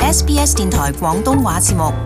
SBS 電台廣東話節目。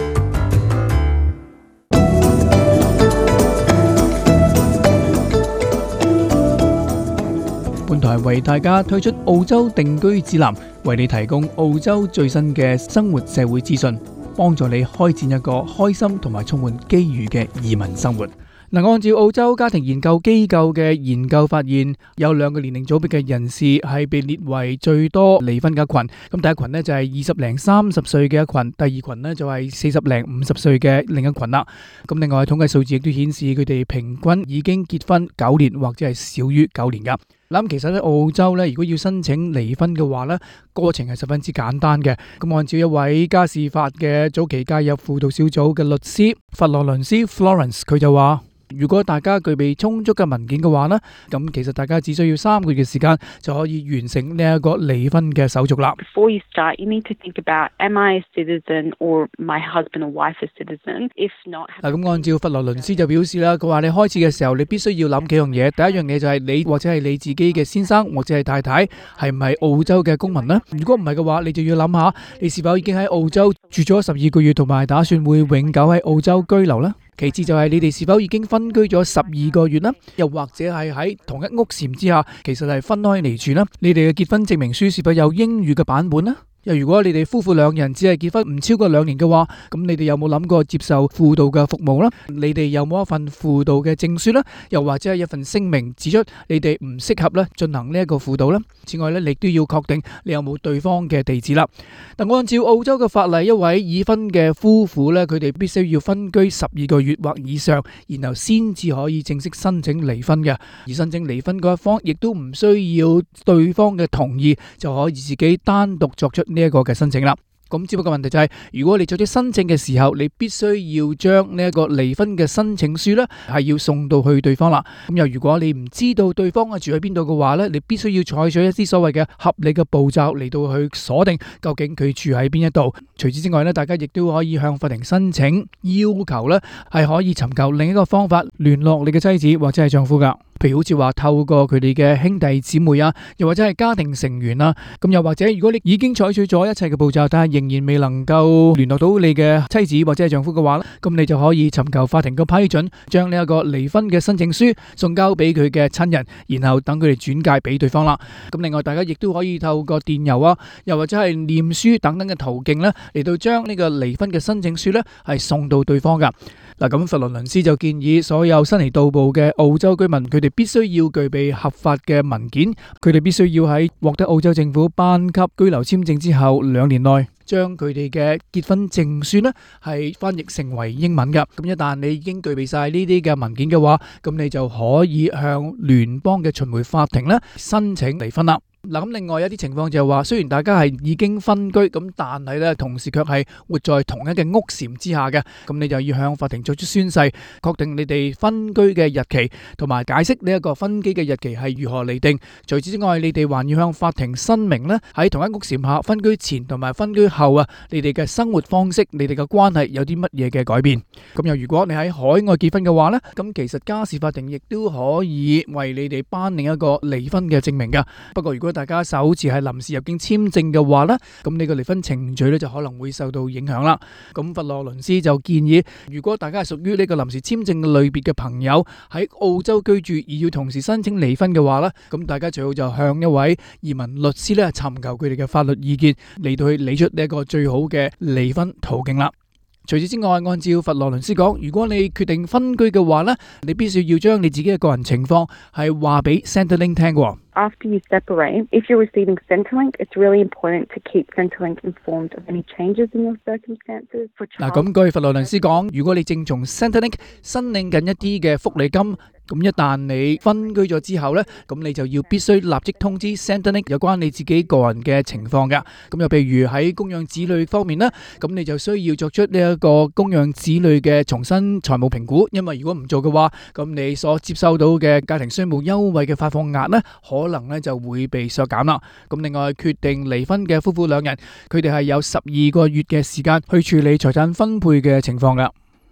本台為大家推出澳洲定居指南，為你提供澳洲最新嘅生活社會資訊，幫助你開展一個開心同埋充滿機遇嘅移民生活。按照澳洲家庭研究機構嘅研究發現，有兩個年齡組別嘅人士係被列為最多離婚嘅一群。咁第一群呢就係20零30歲嘅一群，第二群呢就係40零50歲嘅另一群啦。咁另外統計數字亦都顯示佢哋平均已經結婚9年或者係少於9年噶。咁其實喺澳洲咧，如果要申請離婚嘅話咧，過程係十分之簡單嘅。咁按照一位家事法嘅早期介入輔導小組嘅律師佛羅倫斯 Florence， 佢就話：如果大家具備充足嘅文件嘅話呢，咁其實大家只需要3個月嘅時間就可以完成呢一個離婚嘅手續啦。 Before you start, you need to think about, am I a citizen or my husband or wife a citizen? If not, 咁按照佛羅倫斯就表示啦，佢話你開始嘅時候，你必須要諗幾樣嘢。第一樣嘢就係你或者係你自己嘅先生或者係太太係唔係澳洲嘅公民呢？如果唔係嘅話，你就要諗下你是否已經喺澳洲住咗12個月，同埋打算會永久喺澳洲居留呢？其次就係你哋是否已經分居咗12個月啦，又或者係喺同一屋檐之下，其實係分開嚟住啦。你哋嘅結婚證明書是否有英語嘅版本呢？又如果你哋夫婦兩人只係結婚唔超過2年嘅話，咁你哋有冇諗過接受輔導嘅服務呢？你哋有冇一份輔導嘅證書呢？又或者係一份聲明指出你哋唔適合咧進行呢一個輔導呢？此外咧，你都要確定你有冇對方嘅地址啦。嗱，按照澳洲嘅法例，一位已婚嘅夫婦咧，佢哋必須要分居12個月或以上，然後先至可以正式申請離婚嘅。而申請離婚嗰一方亦都唔需要對方嘅同意，就可以自己單獨作出呢一個嘅申請啦。咁只不過問題就係，如果你作出申請嘅時候，你必須要將呢一個離婚嘅申請書呢係要送到去對方啦。咁又如果你唔知道對方係住喺邊度嘅話呢，你必須要採取一啲所謂嘅合理嘅步驟嚟到去鎖定究竟佢住喺邊一度。除此之外呢，大家亦都可以向法庭申請要求呢係可以尋求另一個方法聯絡你嘅妻子或者係丈夫噶。譬如好似話透過佢哋嘅兄弟姊妹啊，又或者係家庭成員啊，咁又或者如果你已經採取咗一切嘅步驟，但係仍然未能夠聯絡到你嘅妻子或者係丈夫嘅話咧，咁你就可以尋求法庭嘅批准，將呢一個離婚嘅申請書送交俾佢嘅親人，然後等佢哋轉介俾對方啦。咁另外大家亦都可以透過電郵啊，又或者係念書等等嘅途徑咧，嚟到將呢個離婚嘅申請書咧係送到對方噶。嗱，咁佛羅倫斯就建議所有新嚟到埗嘅澳洲居民，佢哋必須要具備合法嘅文件，佢哋必須要喺獲得澳洲政府頒給居留簽證之後2年內，將佢哋嘅結婚證書呢係翻譯成為英文噶。咁一旦你已經具備晒呢啲嘅文件嘅話，咁你就可以向聯邦嘅巡迴法庭呢申請離婚啦。嗱，咁另外一啲情況就係話，雖然大家係已經分居，咁但係咧同時卻係活在同一嘅屋檐之下嘅，咁你就要向法庭作出宣誓，確定你哋分居嘅日期，同埋解釋呢一個分居嘅日期係如何釐定。除此之外，你哋還要向法庭申明咧喺同一屋檐下分居前同埋分居後啊，你哋嘅生活方式、你哋嘅關係有啲乜嘢嘅改變。咁又如果你喺海外結婚嘅話咧，咁其實家事法庭亦都可以為你哋頒領一個離婚嘅證明噶。不過如果大家手持係臨時入境簽證嘅話呢，咁你個離婚程序呢就可能會受到影響啦。咁佛羅倫斯就建議，如果大家係屬於呢個臨時簽證類別嘅朋友喺澳洲居住而要同時申請離婚嘅話呢，咁大家最好就向一位移民律師呢尋求佢哋嘅法律意見，嚟到去理出呢一個最好嘅離婚途徑啦。除此之外，按照佛羅倫斯講，如果你決定分居嘅話呢，你必須要將你自己嘅個人情況係話俾 Centrelink 聽嘅。 after you separate, if you're receiving Centrelink, it's really important to keep Centrelink informed of any changes in your circumstances. 咁據佛羅倫斯講，如果你正從 Centrelink 申領緊一啲嘅福利金，咁一旦你分居咗之後呢，咁你就要必須立即通知 Centrelink 有關你自己個人嘅情況㗎。咁又譬如喺供養子女方面呢，咁你就需要作出呢一個供養子女嘅重新財務評估，因為如果唔做嘅話，咁你所接收到嘅家庭稅務優惠嘅發放額呢，可能呢就會被削減啦。咁另外決定離婚嘅夫婦兩人，佢哋係有12個月嘅時間去處理財產分配嘅情況㗎。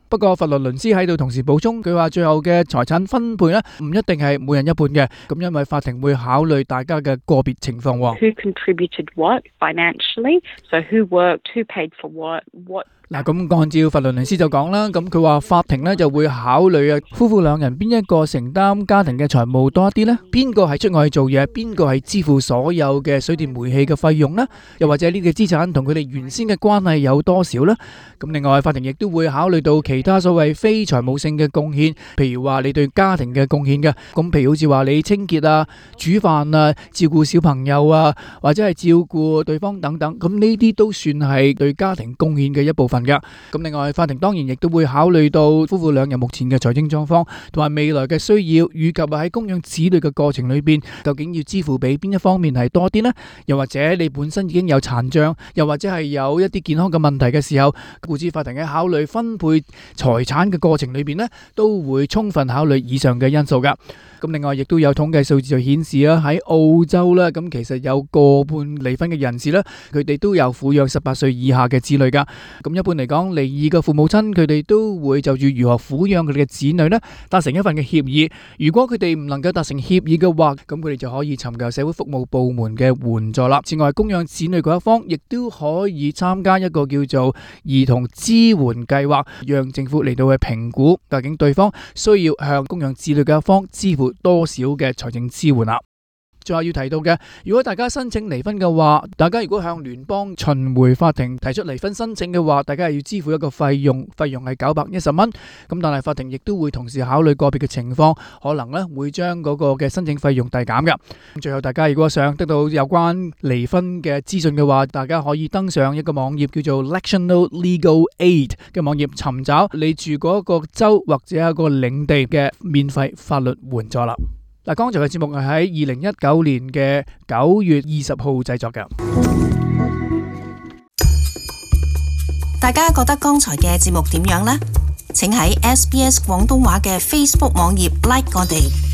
不過佛羅倫斯喺度同時補充，佢話最後嘅財產分配呢，唔一定係每人一半嘅，咁因為法庭會考慮大家嘅個別情況。 Who contributed what financially? So who worked, who paid for what? 嗱，咁按照佛羅倫斯就講啦，咁佢話法庭呢就會考慮啊，夫婦兩人邊一個承擔家庭嘅財務多一啲呢？邊個係出外做嘢？邊個係支付所有嘅水電煤氣嘅費用呢？又或者呢個資產同佢哋原先嘅關係有多少呢？咁另外，法庭亦都會考慮到其他所謂非財務性嘅貢獻，譬如話你對家庭嘅貢獻嘅，咁譬如好似話你清潔啊、煮飯啊、照顧小朋友啊，或者係照顧對方等等，咁呢啲都算係對家庭貢獻嘅一部分。咁另外，法庭當然亦都會考慮到夫婦兩人目前嘅財政狀況，同埋未來嘅需要，以及喺供養子女嘅過程裏邊，究竟要支付俾邊一方面係多啲呢？又或者你本身已經有殘障，又或者係有一啲健康嘅問題嘅時候，故此法庭喺考慮分配財產嘅過程裏邊呢，都會充分考慮以上嘅因素噶。咁另外亦都有統計數字就顯示啦，喺澳洲啦，咁其實有過半離婚嘅人士咧，佢哋都有撫養18歲以下嘅子女噶。咁一般嚟講，離異嘅父母親佢哋都會就住如何撫養佢哋嘅子女咧，達成一份嘅協議。如果佢哋唔能夠達成協議嘅話，咁佢哋就可以尋求社會服務部門嘅援助啦。此外，供養子女嗰一方亦都可以參加一個叫做兒童支援計劃，讓政府嚟到去評估究竟對方需要向供養子女嘅一方支付多少嘅財政支援啦。最後要提到嘅，如果大家申請離婚嘅話，大家如果向聯邦巡迴法庭提出離婚申請嘅話，大家係要支付一個費用係910蚊。咁但係法庭亦都會同時考慮個別嘅情況，可能咧會將嗰個嘅申請費用遞減嘅。最後大家如果想得到有關離婚嘅資訊嘅話，大家可以登上一個網頁叫做 National Legal Aid 嘅網頁，尋找你住嗰個州或者一個領地嘅免費法律援助啦。嗱，剛才嘅節目係喺2019年嘅9月20號製作嘅。 大家覺得剛才嘅節目點樣呢？請喺SBS 廣東話嘅 Facebook 網頁 like 我哋。